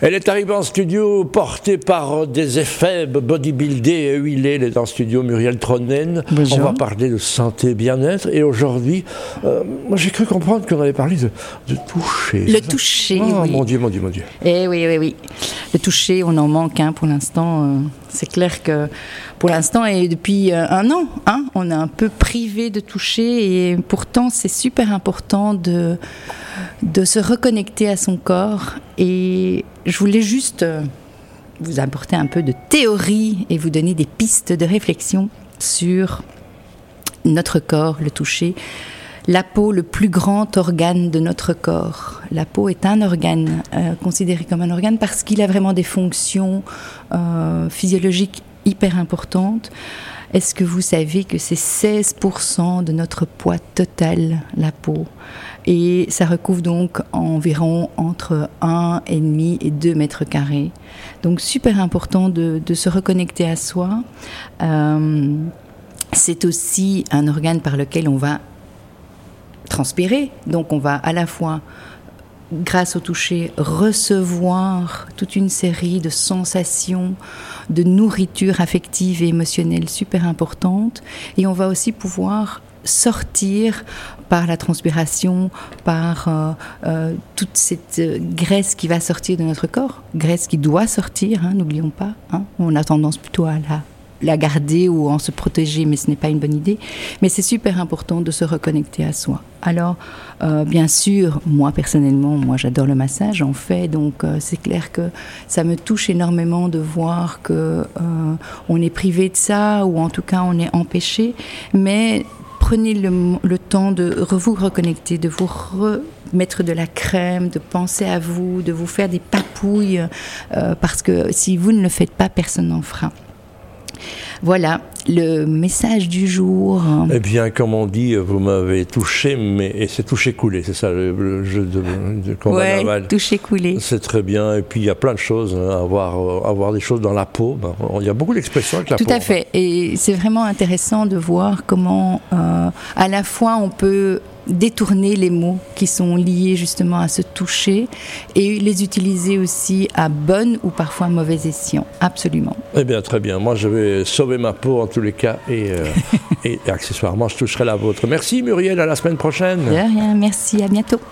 Elle est arrivée en studio portée par des effets bodybuildés et huilés. Elle est en studio, Muriel Tronen. Bonjour. On va parler de santé et bien-être. Et aujourd'hui, moi j'ai cru comprendre qu'on allait parler de toucher. Le toucher, oh, oui. Mon Dieu. Eh oui. Le toucher, on en manque pour l'instant. C'est clair que pour l'instant, et depuis un an, on est un peu privé de toucher. Et pourtant, c'est super important de se reconnecter à son corps. Et je voulais juste vous apporter un peu de théorie et vous donner des pistes de réflexion sur notre corps, le toucher. La peau, le plus grand organe de notre corps. La peau est un organe, considéré comme un organe parce qu'il a vraiment des fonctions physiologiques hyper importantes. Est-ce que vous savez que c'est 16% de notre poids total, la peau ? Et ça recouvre donc environ entre 1,5 et 2 mètres carrés. Donc super important de se reconnecter à soi. C'est aussi un organe par lequel on va transpirer. Donc on va à la fois, grâce au toucher, recevoir toute une série de sensations, de nourriture affective et émotionnelle super importante. Et on va aussi pouvoir sortir par la transpiration, par toute cette graisse qui va sortir de notre corps, graisse qui doit sortir, n'oublions pas. On a tendance plutôt à la garder ou en se protéger, mais ce n'est pas une bonne idée. Mais c'est super important de se reconnecter à soi. Alors, bien sûr, moi personnellement, j'adore le massage, j'en fais, donc c'est clair que ça me touche énormément de voir que on est privé de ça, ou en tout cas on est empêché, mais prenez le temps de vous reconnecter, de vous remettre de la crème, de penser à vous, de vous faire des papouilles, parce que si vous ne le faites pas, personne n'en fera. Voilà, le message du jour. Eh bien, comme on dit, vous m'avez touché, et c'est touché coulé, c'est ça le jeu de combat naval. Oui, touché coulé. C'est très bien, et puis il y a plein de choses, avoir des choses dans la peau, il y a beaucoup d'expressions avec la peau. Tout à fait, et c'est vraiment intéressant de voir comment à la fois on peut détourner les mots qui sont liés justement à ce toucher et les utiliser aussi à bon ou parfois mauvais escient, absolument. Eh bien, très bien. Moi, je vais sauver ma peau en tous les cas et accessoirement, je toucherai la vôtre. Merci Muriel, à la semaine prochaine. De rien, merci, à bientôt.